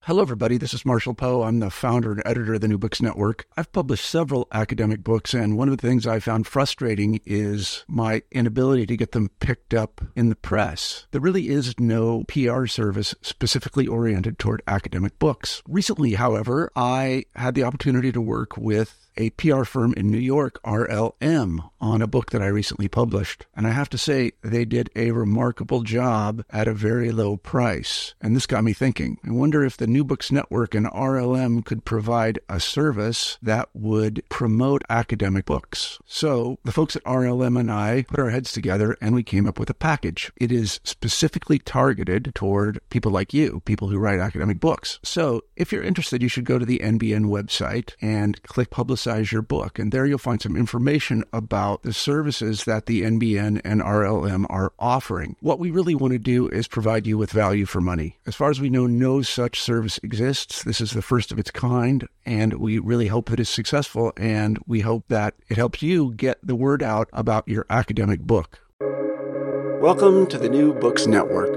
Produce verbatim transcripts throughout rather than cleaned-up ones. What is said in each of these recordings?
Hello, everybody. This is Marshall Poe. I'm the founder and editor of the New Books Network. I've published several academic books, and one of the things I found frustrating is my inability to get them picked up in the press. There really is no P R service specifically oriented toward academic books. Recently, however, I had the opportunity to work with a P R firm in New York, R L M, on a book that I recently published. And I have to say, they did a remarkable job at a very low price. And this got me thinking. I wonder if the New Books Network and R L M could provide a service that would promote academic books. So the folks at R L M and I put our heads together and we came up with a package. It is specifically targeted toward people like you, people who write academic books. So if you're interested, you should go to the N B N website and click Publicize your book. And there you'll find some information about the services that the N B N and R L M are offering. What we really want to do is provide you with value for money. As far as we know, no such service exists. This is the first of its kind, and we really hope that it's successful, and we hope that it helps you get the word out about your academic book. Welcome to the New Books Network.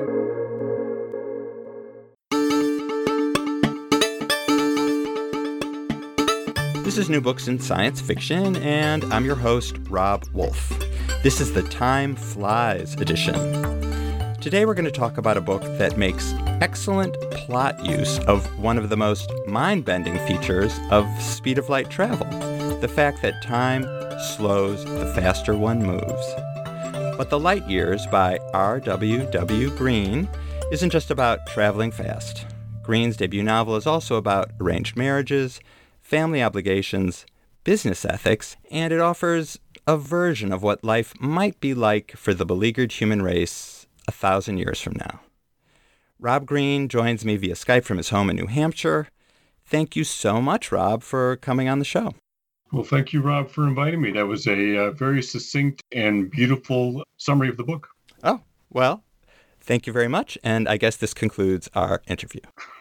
This is New Books in Science Fiction, and I'm your host, Rob Wolf. This is the Time Flies edition. Today we're going to talk about a book that makes excellent plot use of one of the most mind-bending features of speed of light travel, the fact that time slows the faster one moves. But The Light Years by R W W Green isn't just about traveling fast. Green's debut novel is also about arranged marriages, family obligations, business ethics, and it offers a version of what life might be like for the beleaguered human race a thousand years from now. Rob Green joins me via Skype from his home in New Hampshire. Thank you so much, Rob, for coming on the show. Well, thank you, Rob, for inviting me. That was a uh, very succinct and beautiful summary of the book. Oh, well, thank you very much. And I guess this concludes our interview.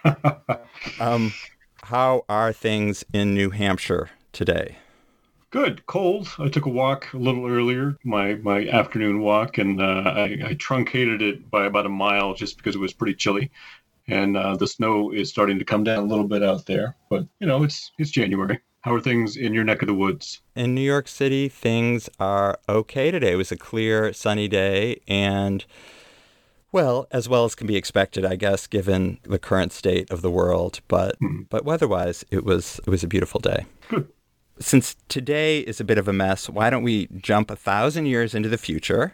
um, How are things in New Hampshire today? Good. Cold. I took a walk a little earlier, my, my afternoon walk, and uh, I, I truncated it by about a mile just because it was pretty chilly. And uh, the snow is starting to come down a little bit out there. But, you know, it's it's January. How are things in your neck of the woods? In New York City, things are okay today. It was a clear, sunny day, and well, as well as can be expected, I guess, given the current state of the world. But mm-hmm. but weather-wise, it was it was a beautiful day. Good. Since today is a bit of a mess, why don't we jump a thousand years into the future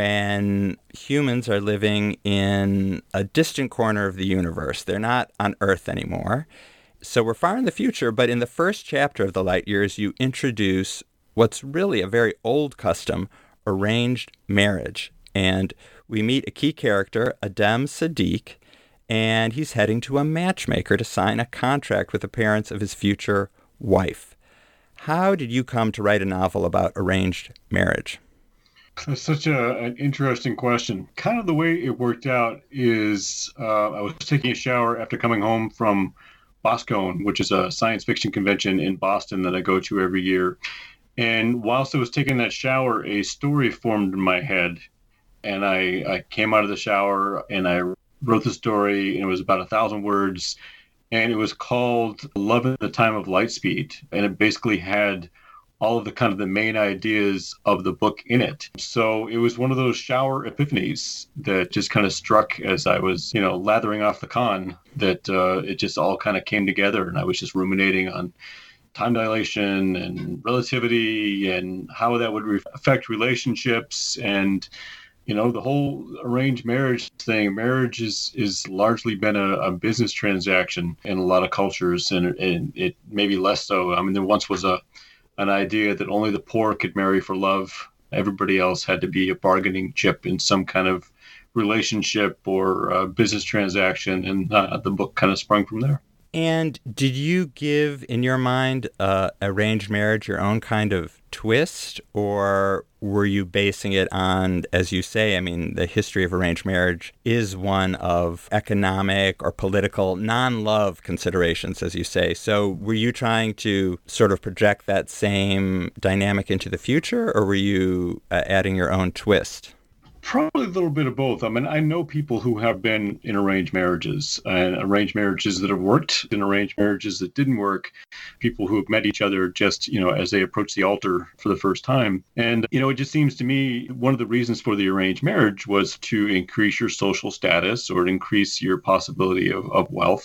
when humans are living in a distant corner of the universe. They're not on Earth anymore. So we're far in the future, but in the first chapter of The Light Years, you introduce what's really a very old custom, arranged marriage. And we meet a key character, Adem Sadiq, and he's heading to a matchmaker to sign a contract with the parents of his future wife. How did you come to write a novel about arranged marriage? That's such a, an interesting question. Kind of the way it worked out is uh, I was taking a shower after coming home from Boscone, which is a science fiction convention in Boston that I go to every year. And whilst I was taking that shower, a story formed in my head. And I, I came out of the shower and I wrote the story, and it was about a thousand words. And it was called Love in the Time of Lightspeed. And it basically had all of the kind of the main ideas of the book in it. So it was one of those shower epiphanies that just kind of struck as I was, you know, lathering off the con, that uh, it just all kind of came together. And I was just ruminating on time dilation and relativity and how that would re- affect relationships. And you know, the whole arranged marriage thing, marriage is, is largely been a, a business transaction in a lot of cultures, and, and it maybe less so. I mean, there once was a an idea that only the poor could marry for love. Everybody else had to be a bargaining chip in some kind of relationship or a business transaction, and uh, the book kind of sprung from there. And did you give, in your mind, uh, arranged marriage your own kind of twist, or were you basing it on, as you say, I mean, the history of arranged marriage is one of economic or political non-love considerations, as you say. So were you trying to sort of project that same dynamic into the future, or were you uh, adding your own twist? Probably a little bit of both. I mean, I know people who have been in arranged marriages and arranged marriages that have worked and arranged marriages that didn't work, people who have met each other just, you know, as they approach the altar for the first time. And, you know, it just seems to me one of the reasons for the arranged marriage was to increase your social status or increase your possibility of, of wealth.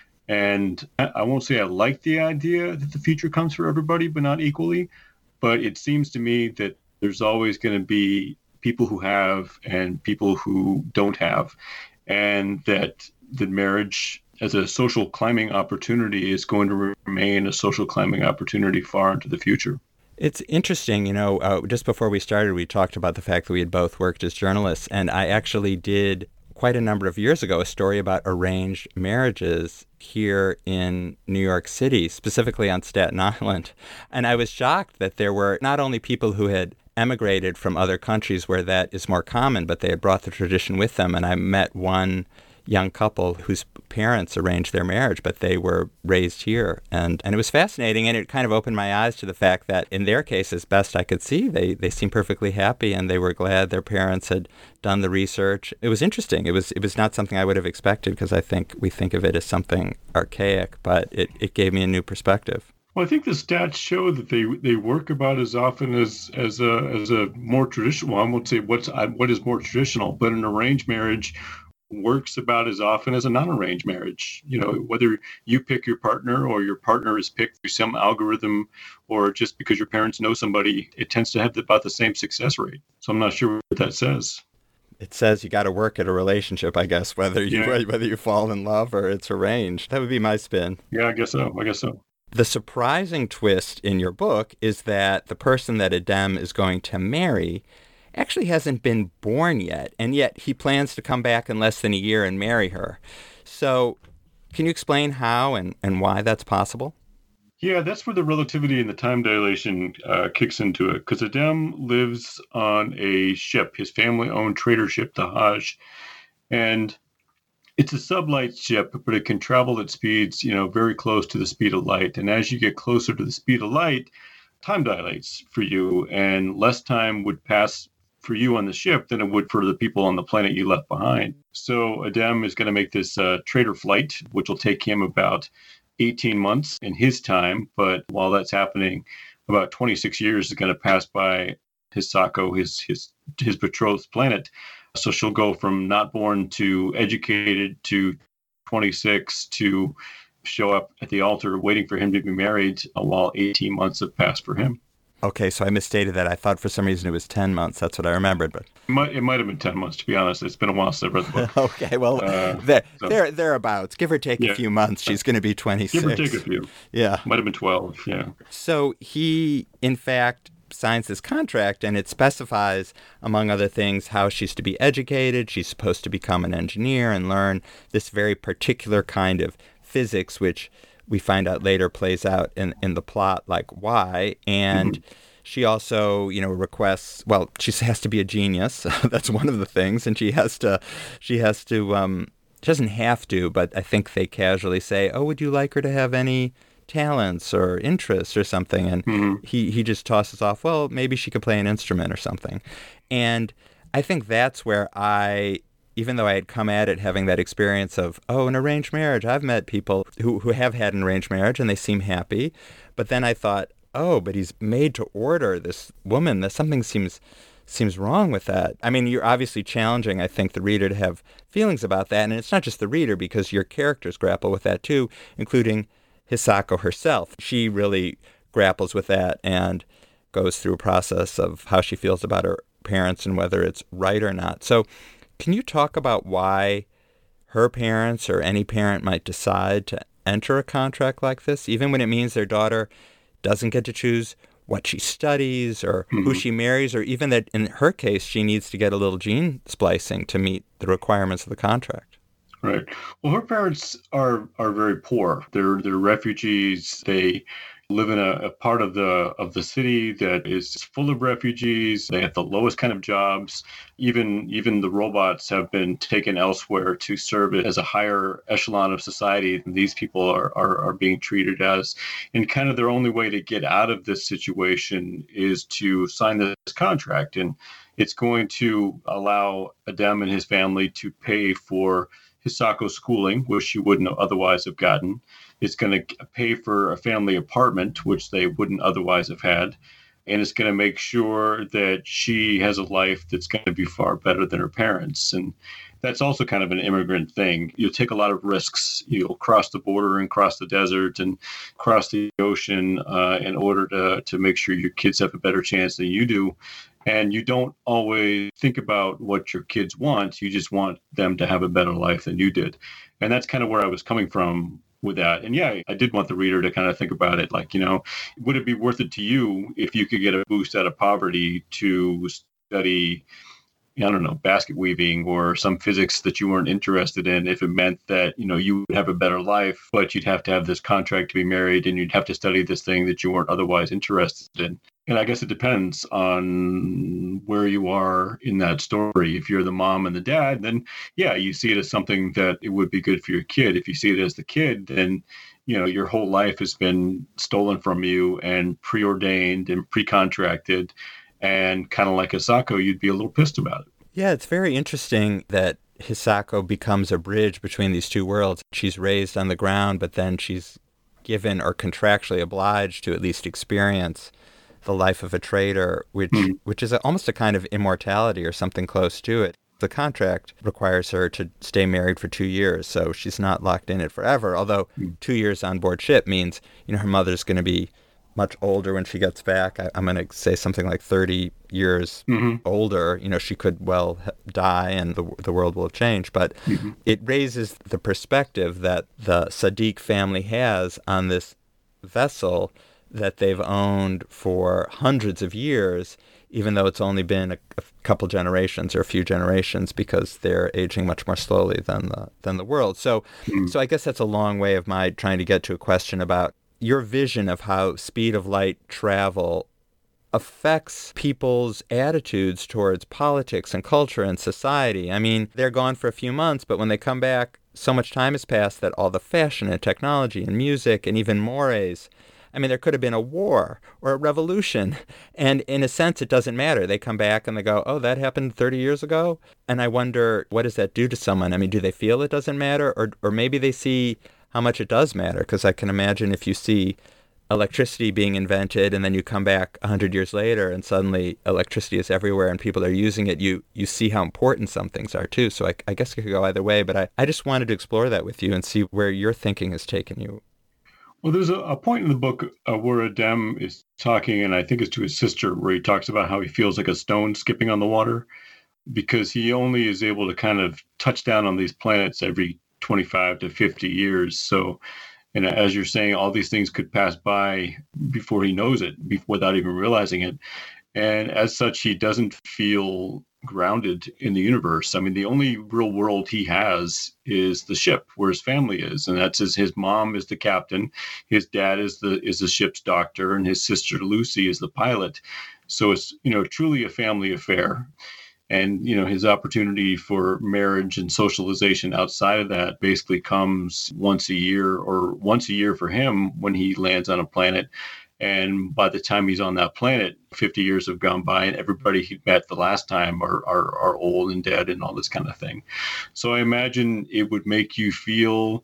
And I won't say I like the idea that the future comes for everybody, but not equally. But it seems to me that there's always going to be people who have and people who don't have, and that the marriage as a social climbing opportunity is going to remain a social climbing opportunity far into the future. It's interesting, you know, uh, just before we started, we talked about the fact that we had both worked as journalists, and I actually did quite a number of years ago a story about arranged marriages here in New York City, specifically on Staten Island. And I was shocked that there were not only people who had emigrated from other countries where that is more common, but they had brought the tradition with them. And I met one young couple whose parents arranged their marriage, but they were raised here. And, and it was fascinating, and it kind of opened my eyes to the fact that in their case, as best I could see, they, they seemed perfectly happy, and they were glad their parents had done the research. It was interesting. It was it was not something I would have expected, because I think we think of it as something archaic, but it, it gave me a new perspective. Well, I think the stats show that they they work about as often as as a as a more traditional. Well, I won't say what's what is more traditional, but an arranged marriage works about as often as a non-arranged marriage. You know, whether you pick your partner or your partner is picked through some algorithm, or just because your parents know somebody, it tends to have about the same success rate. So I'm not sure what that says. It says you got to work at a relationship, I guess, whether you Yeah. whether you fall in love or it's arranged. That would be my spin. Yeah, I guess so. I guess so. The surprising twist in your book is that the person that Adem is going to marry actually hasn't been born yet, and yet he plans to come back in less than a year and marry her. So can you explain how and, and why that's possible? Yeah, that's where the relativity and the time dilation uh, kicks into it, because Adem lives on a ship, his family-owned trader ship, the Hajj, and it's a sublight ship, but it can travel at speeds, you know, very close to the speed of light. And as you get closer to the speed of light, time dilates for you, and less time would pass for you on the ship than it would for the people on the planet you left behind. So Adem is going to make this uh, trader flight, which will take him about eighteen months in his time. But while that's happening, about twenty-six years is going to pass by Hisako, his his his betrothed planet. So she'll go from not born to educated to twenty-six to show up at the altar waiting for him to be married, uh, while eighteen months have passed for him. Okay, so I misstated that. I thought for some reason it was ten months. That's what I remembered. But It might, it might have been ten months, to be honest. It's been a while since I've read the book. okay, well, Uh, there, so- there, thereabouts. Give or take Yeah. a few months. She's going to be twenty-six. Give or take a few. Yeah. Might have been twelve, yeah. So he, in fact, signs this contract, and it specifies, among other things, how she's to be educated. She's supposed to become an engineer and learn this very particular kind of physics, which we find out later plays out in, in the plot like why. And mm-hmm. she also, you know, requests, well, she has to be a genius. That's one of the things. And she has to, she has to, um, she doesn't have to, but I think they casually say, oh, would you like her to have any talents or interests or something? And mm-hmm. he, he just tosses off, well, maybe she could play an instrument or something. And I think that's where I, even though I had come at it having that experience of, oh, an arranged marriage, I've met people who, who have had an arranged marriage and they seem happy. But then I thought, oh, but he's made to order this woman. That something seems seems wrong with that. I mean, you're obviously challenging, I think, the reader to have feelings about that. And it's not just the reader, because your characters grapple with that too, including Hisako herself. She really grapples with that and goes through a process of how she feels about her parents and whether it's right or not. So can you talk about why her parents or any parent might decide to enter a contract like this, even when it means their daughter doesn't get to choose what she studies or mm-hmm. who she marries, or even that in her case, she needs to get a little gene splicing to meet the requirements of the contract? Right. Well, her parents are are very poor. They're they're refugees. They, live in a, a part of the of the city that is full of refugees. They have the lowest kind of jobs. Even even the robots have been taken elsewhere to serve as a higher echelon of society than these people are, are, are being treated as. And kind of their only way to get out of this situation is to sign this contract. And it's going to allow Adem and his family to pay for Hisako's schooling, which she wouldn't otherwise have gotten. It's going to pay for a family apartment, which they wouldn't otherwise have had. And it's going to make sure that she has a life that's going to be far better than her parents. And that's also kind of an immigrant thing. You'll take a lot of risks. You'll cross the border and cross the desert and cross the ocean uh, in order to, to make sure your kids have a better chance than you do. And you don't always think about what your kids want. You just want them to have a better life than you did. And that's kind of where I was coming from with that. And yeah, I did want the reader to kind of think about it. Like, you know, would it be worth it to you if you could get a boost out of poverty to study, I don't know, basket weaving or some physics that you weren't interested in, if it meant that, you know, you would have a better life, but you'd have to have this contract to be married and you'd have to study this thing that you weren't otherwise interested in. And I guess it depends on where you are in that story. If you're the mom and the dad, then yeah, you see it as something that it would be good for your kid. If you see it as the kid, then, you know, your whole life has been stolen from you and preordained and pre-contracted. And kind of like Hisako, you'd be a little pissed about it. Yeah, it's very interesting that Hisako becomes a bridge between these two worlds. She's raised on the ground, but then she's given or contractually obliged to at least experience the life of a trader, which mm. which is a, almost a kind of immortality or something close to it. The contract requires her to stay married for two years, so she's not locked in it forever, although mm. two years on board ship means, you know, her mother's going to be much older when she gets back. I, I'm going to say something like thirty years mm-hmm. older. You know, she could well die and the the world will have changed. But mm-hmm. it raises the perspective that the Sadiq family has on this vessel that they've owned for hundreds of years, even though it's only been a, a couple generations or a few generations, because they're aging much more slowly than the than the world. So, mm-hmm. so I guess that's a long way of my trying to get to a question about your vision of how speed of light travel affects people's attitudes towards politics and culture and society. I mean, they're gone for a few months, but when they come back, so much time has passed that all the fashion and technology and music and even mores, I mean, there could have been a war or a revolution. And in a sense, it doesn't matter. They come back and they go, oh, that happened thirty years ago? And I wonder, what does that do to someone? I mean, do they feel it doesn't matter? Or, or maybe they see how much it does matter, because I can imagine if you see electricity being invented and then you come back one hundred years later and suddenly electricity is everywhere and people are using it, you you see how important some things are too. So I, I guess it could go either way, but I, I just wanted to explore that with you and see where your thinking has taken you. Well, there's a, a point in the book uh, where Adem is talking, and I think it's to his sister, where he talks about how he feels like a stone skipping on the water because he only is able to kind of touch down on these planets every twenty-five to fifty years. So, and as you're saying, all these things could pass by before he knows it, without even realizing it. And as such, he doesn't feel grounded in the universe. I mean, the only real world he has is the ship where his family is. And that's his, his mom is the captain. His dad is the, is the ship's doctor, and his sister Lucy is the pilot. So it's, you know, truly a family affair. And, you know, his opportunity for marriage and socialization outside of that basically comes once a year, or once a year for him when he lands on a planet. And by the time he's on that planet, fifty years have gone by, and everybody he met the last time are, are, are old and dead and all this kind of thing. So I imagine it would make you feel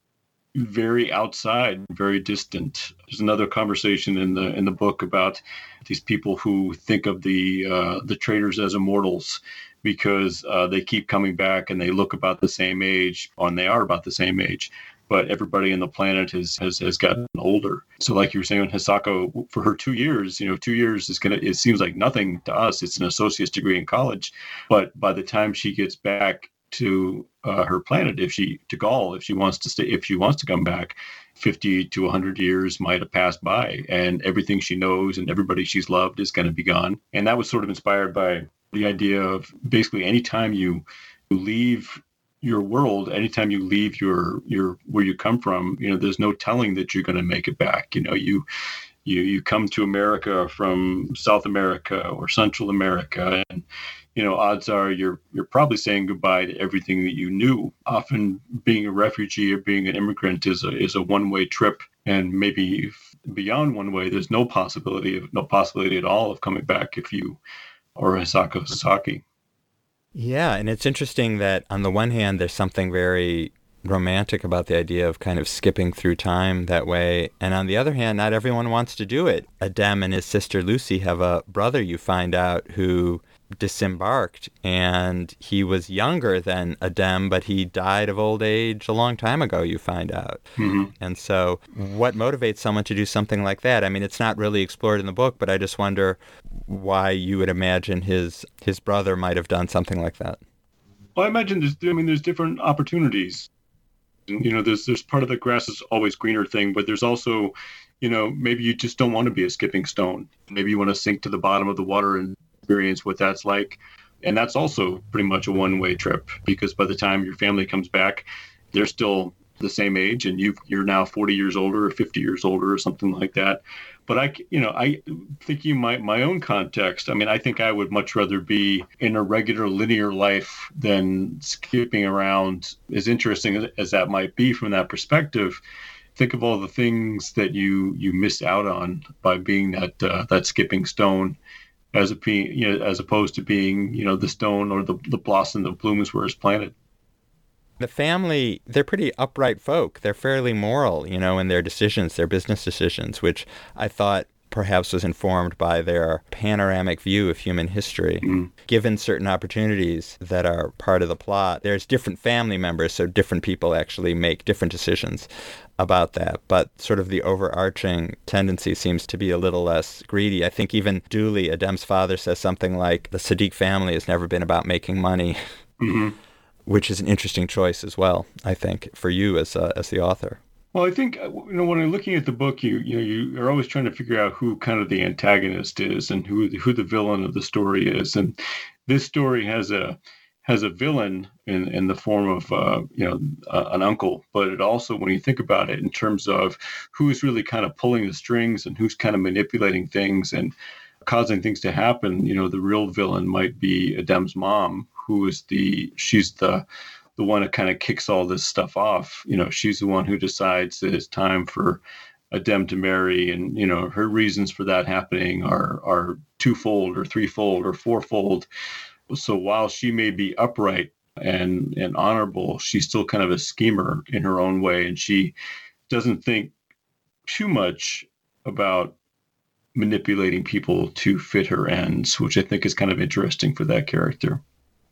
very outside, very distant. There's another conversation in the in the book about these people who think of the uh, the traders as immortals because uh, they keep coming back and they look about the same age, and they are about the same age. But everybody on the planet has, has has gotten older. So like you were saying, Hisako, for her two years, you know, two years is gonna, it seems like nothing to us. It's an associate's degree in college. But by the time she gets back to uh, her planet, if she, to Gaul, if she wants to stay, if she wants to come back, fifty to one hundred years might have passed by, and everything she knows and everybody she's loved is going to be gone. And that was sort of inspired by the idea of basically anytime you leave your world, anytime you leave your your where you come from, you know, there's no telling that you're going to make it back. You know, you you you come to America from South America or Central America, and you know, odds are you're you're probably saying goodbye to everything that you knew. Often, being a refugee or being an immigrant is a is a one way trip, and maybe beyond one way, there's no possibility of no possibility at all of coming back if you or Hisako Sasaki. Yeah, and it's interesting that on the one hand, there's something very romantic about the idea of kind of skipping through time that way. And on the other hand, not everyone wants to do it. Adem and his sister Lucy have a brother, you find out, who disembarked, and he was younger than Adem, but he died of old age a long time ago, you find out. Mm-hmm. And so what motivates someone to do something like that? I mean, it's not really explored in the book, but I just wonder why you would imagine his his brother might have done something like that. Well, I imagine there's, I mean, there's different opportunities. You know, there's there's part of the grass is always greener thing, but there's also, you know, maybe you just don't want to be a skipping stone. Maybe you want to sink to the bottom of the water and experience what that's like. And that's also pretty much a one-way trip, because by the time your family comes back, they're still the same age, and you you're now forty years older or fifty years older or something like that. But I, you know, I thinking my my own context. I mean, I think I would much rather be in a regular linear life than skipping around. As interesting as that might be from that perspective, think of all the things that you you miss out on by being that uh, that skipping stone, as a you know, as opposed to being, you know, the stone or the the blossom that blooms where it's planted. The family, they're pretty upright folk. They're fairly moral, you know, in their decisions, their business decisions, which I thought perhaps was informed by their panoramic view of human history. Mm. Given certain opportunities that are part of the plot, there's different family members, so different people actually make different decisions about that. But sort of the overarching tendency seems to be a little less greedy. I think even Dooley, Adem's father, says something like, the Sadiq family has never been about making money. Mm-hmm. Which is an interesting choice as well, I think, for you as uh, as the author. Well, I think, you know, when I'm looking at the book, you you know, you are always trying to figure out who kind of the antagonist is and who who the villain of the story is. And this story has a has a villain in, in the form of uh, you know uh, an uncle, but it also, when you think about it in terms of who's really kind of pulling the strings and who's kind of manipulating things and causing things to happen, you know, the real villain might be Adem's mom, who is the, she's the, the one that kind of kicks all this stuff off. You know, she's the one who decides that it's time for Adem to marry. And, you know, her reasons for that happening are, are twofold or threefold or fourfold. So while she may be upright and, and honorable, she's still kind of a schemer in her own way. And she doesn't think too much about manipulating people to fit her ends, which I think is kind of interesting for that character.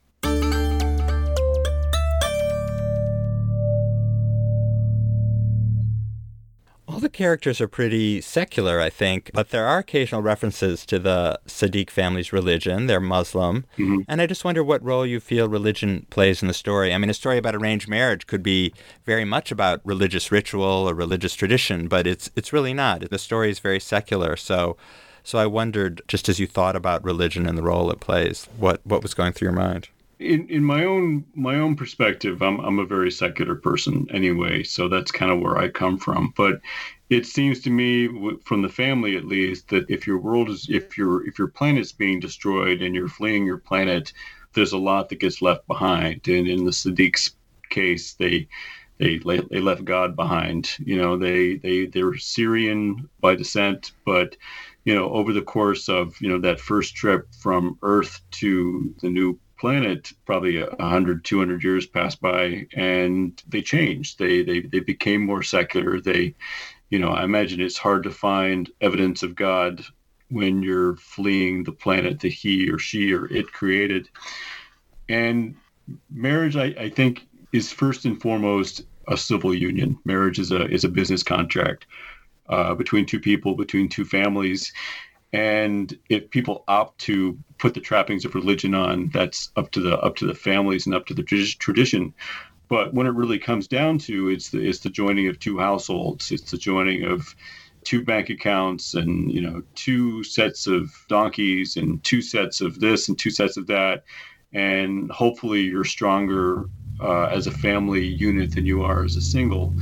All the characters are pretty secular, I think, but there are occasional references to the Sadiq family's religion. They're Muslim. Mm-hmm. And I just wonder what role you feel religion plays in the story. I mean, a story about arranged marriage could be very much about religious ritual or religious tradition, but it's it's really not. The story is very secular. So so I wondered, just as you thought about religion and the role it plays, what, what was going through your mind? In in my own my own perspective, I'm I'm a very secular person anyway, so that's kind of where I come from. But it seems to me, from the family at least, that if your world is if your if your planet's being destroyed and you're fleeing your planet, there's a lot that gets left behind. And in the Sadiq's case, they they they left God behind. You know, they they they're Syrian by descent, but you know, over the course of you know that first trip from Earth to the new planet, probably one hundred, two hundred years passed by, and they changed. They they they became more secular. They, you know, I imagine it's hard to find evidence of God when you're fleeing the planet that he or she or it created. And marriage, I, I think, is first and foremost a civil union. Marriage is a is a business contract uh, between two people, between two families. And if people opt to put the trappings of religion on, that's up to the up to the families and up to the tradition. But when it really comes down to, it's the it's the joining of two households. It's the joining of two bank accounts, and you know, two sets of donkeys, and two sets of this, and two sets of that. And hopefully, you're stronger uh, as a family unit than you are as a single.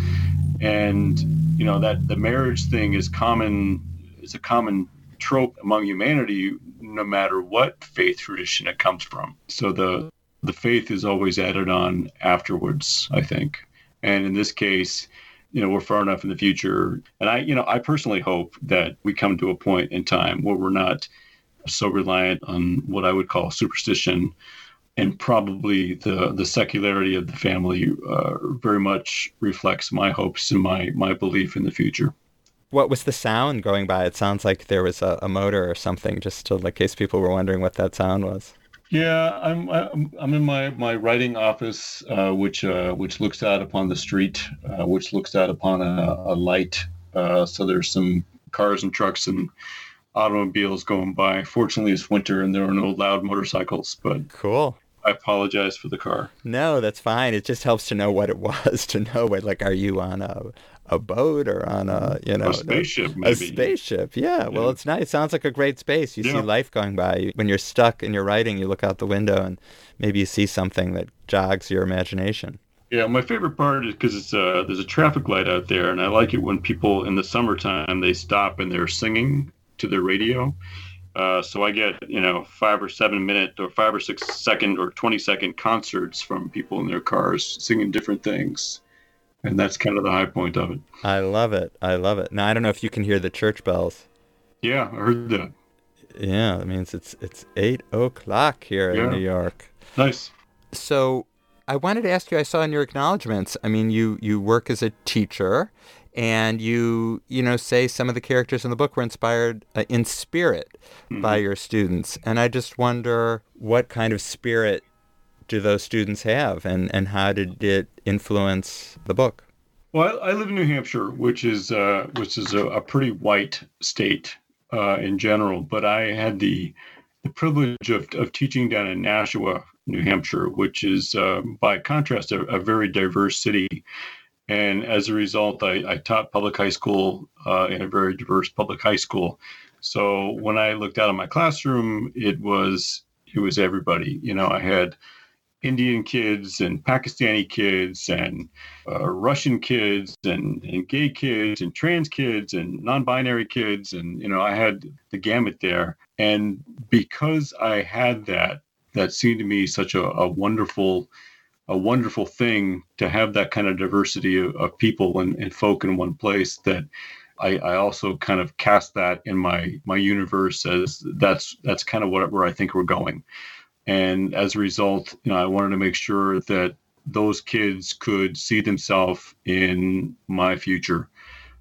And, you know, that the marriage thing is common, is a common trope among humanity, no matter what faith tradition it comes from. So the the faith is always added on afterwards, I think. And in this case, you know, we're far enough in the future. And I, you know, I personally hope that we come to a point in time where we're not so reliant on what I would call superstition, and probably the, the secularity of the family uh, very much reflects my hopes and my, my belief in the future. What was the sound going by? It sounds like there was a, a motor or something, just to, in case people were wondering what that sound was. Yeah, I'm I'm, I'm in my, my writing office, uh, which uh, which looks out upon the street, uh, which looks out upon a, a light. Uh, so there's some cars and trucks and automobiles going by. Fortunately, it's winter and there are no loud motorcycles, but cool. I apologize for the car. No, that's fine. It just helps to know what it was, to know what, like, are you on a a boat or on a, you know, a spaceship, a, maybe. A spaceship, yeah. Well, yeah. It's nice. It sounds like a great space. You yeah. see life going by. When you're stuck and you're writing, you look out the window and maybe you see something that jogs your imagination. Yeah, my favorite part is because it's uh, there's a traffic light out there, and I like it when people in the summertime, they stop and they're singing to their radio. Uh, so I get, you know, five or seven minute or five or six second or twenty second concerts from people in their cars singing different things. And that's kind of the high point of it. I love it. I love it. Now, I don't know if you can hear the church bells. Yeah, I heard that. Yeah, that means it's it's eight o'clock here yeah. in New York. Nice. So I wanted to ask you, I saw in your acknowledgments, I mean, you, you work as a teacher, and you, you know, say some of the characters in the book were inspired uh, in spirit mm-hmm. by your students. And I just wonder, what kind of spirit do those students have, and, and how did it influence the book? Well, I, I live in New Hampshire, which is uh, which is a, a pretty white state uh, in general. But I had the the privilege of, of teaching down in Nashua, New Hampshire, which is, uh, by contrast, a, a very diverse city. And as a result, I, I taught public high school uh, in a very diverse public high school. So when I looked out of my classroom, it was it was everybody. You know, I had Indian kids and Pakistani kids and uh, Russian kids and, and gay kids and trans kids and non-binary kids. And, you know, I had the gamut there. And because I had that, that seemed to me such a, a wonderful, a wonderful thing to have that kind of diversity of, of people and, and folk in one place, that I, I also kind of cast that in my, my universe as that's, that's kind of what, where I think we're going. And as a result, you know, I wanted to make sure that those kids could see themselves in my future.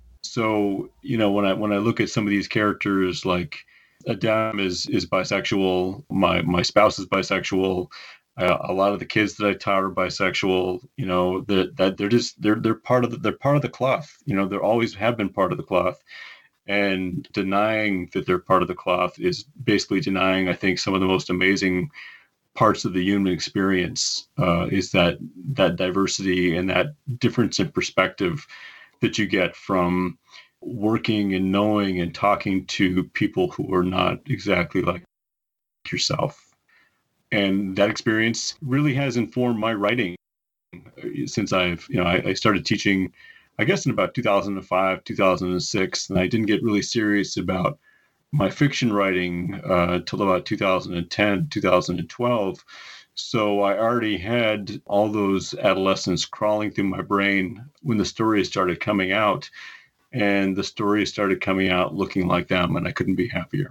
So, you know, when I when I look at some of these characters, like Adam is is bisexual, my my spouse is bisexual, uh, a lot of the kids that I taught are bisexual. You know, that that they're just they're they're part of the, they're part of the cloth. You know, they always have been part of the cloth. And denying that they're part of the cloth is basically denying, I think, some of the most amazing parts of the human experience, uh, is that that diversity and that difference in perspective that you get from working and knowing and talking to people who are not exactly like yourself. And that experience really has informed my writing since I've, you know, I, I started teaching, I guess, in about two thousand five, two thousand six, and I didn't get really serious about my fiction writing uh, till about two thousand ten, two thousand twelve. So I already had all those adolescents crawling through my brain when the stories started coming out, and the stories started coming out looking like them, and I couldn't be happier.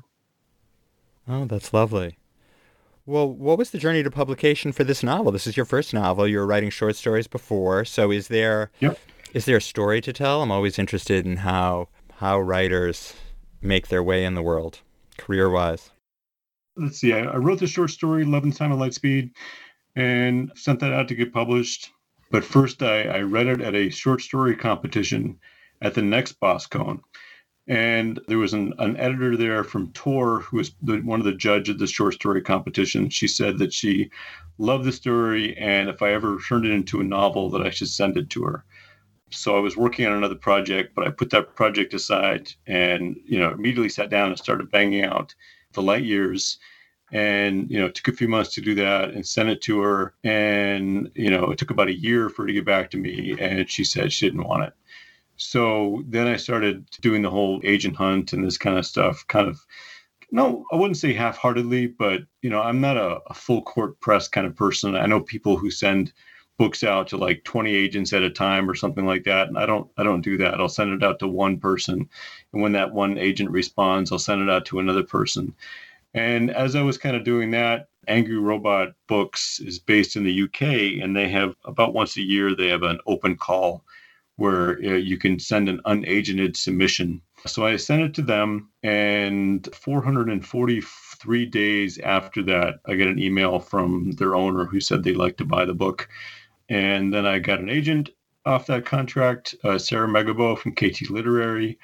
Oh, that's lovely. Well, what was the journey to publication for this novel? This is your first novel. You were writing short stories before. So is there yep. is there a story to tell? I'm always interested in how how writers make their way in the world, career-wise. Let's see. I, I wrote the short story, Love and Time at Light Speed, and sent that out to get published. But first, I, I read it at a short story competition at the next Boscone. And there was an, an editor there from Tor who was the, one of the judges of the short story competition. She said that she loved the story, and if I ever turned it into a novel, that I should send it to her. So I was working on another project, but I put that project aside and, you know, immediately sat down and started banging out The Light Years. And, you know, it took a few months to do that and sent it to her. And, you know, it took about a year for her to get back to me. And she said she didn't want it. So then I started doing the whole agent hunt and this kind of stuff, kind of, no, I wouldn't say half-heartedly, but, you know, I'm not a, a full court press kind of person. I know people who send books out to like twenty agents at a time or something like that. And I don't, I don't do that. I'll send it out to one person. And when that one agent responds, I'll send it out to another person. And as I was kind of doing that, Angry Robot Books is based in the U K, and they have about once a year, they have an open call where uh, you can send an unagented submission. So I sent it to them, and four hundred forty-three days after that, I get an email from their owner who said they'd like to buy the book. And then I got an agent off that contract, uh, Sarah Megabo from K T Literary,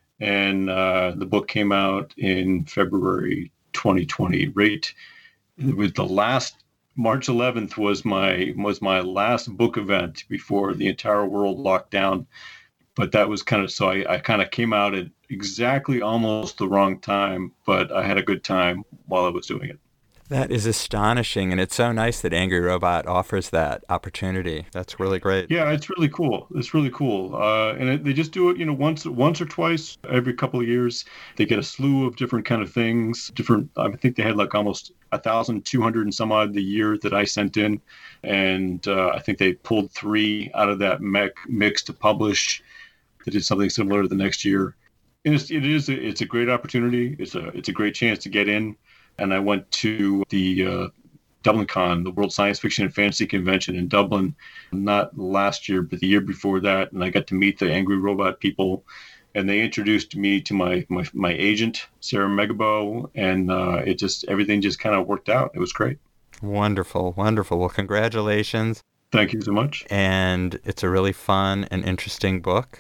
and uh, the book came out in February twenty twenty. Right, it was the last March eleventh was my was my last book event before the entire world locked down. But that was kind of so I, I kind of came out at exactly almost the wrong time, but I had a good time while I was doing it. That is astonishing, and it's so nice that Angry Robot offers that opportunity. That's really great. Yeah, it's really cool. It's really cool, uh, and it, they just do it, you know, once, once or twice every couple of years. They get a slew of different kind of things. Different. I think they had like almost a thousand two hundred and some odd the year that I sent in, and uh, I think they pulled three out of that mix to publish. They did something similar the next year, and it's, it is it's a great opportunity. It's a it's a great chance to get in. And I went to the uh, DublinCon, the World Science Fiction and Fantasy Convention in Dublin, not last year, but the year before that. And I got to meet the Angry Robot people, and they introduced me to my my, my agent, Sarah Megabo, and uh, it just everything just kind of worked out. It was great. Wonderful, wonderful. Well, congratulations. Thank you so much. And it's a really fun and interesting book.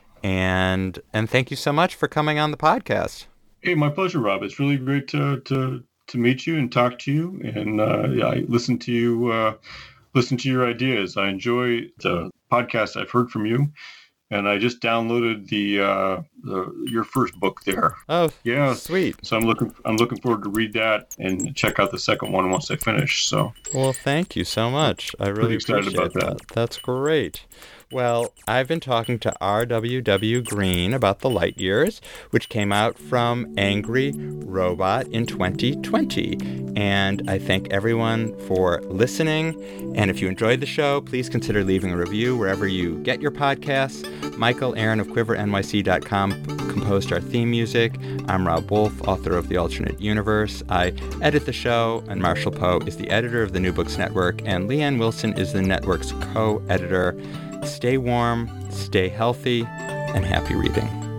And and thank you so much for coming on the podcast. Hey, my pleasure, Rob. It's really great to to to meet you and talk to you, and uh, yeah, I listen to you, uh, listen to your ideas. I enjoy the podcast I've heard from you, and I just downloaded the, uh, the your first book there. Oh, yeah, sweet. So I'm looking I'm looking forward to read that and check out the second one once I finish. So well, thank you so much. I really excited appreciate about that. that. That's great. Well, I've been talking to R W W Green about The Light Years, which came out from Angry Robot in twenty twenty. And I thank everyone for listening. And if you enjoyed the show, please consider leaving a review wherever you get your podcasts. Michael Aaron of Quiver N Y C dot com composed our theme music. I'm Rob Wolf, author of The Alternate Universe. I edit the show, and Marshall Poe is the editor of the New Books Network, and Leanne Wilson is the network's co-editor. Stay warm, stay healthy, and happy reading.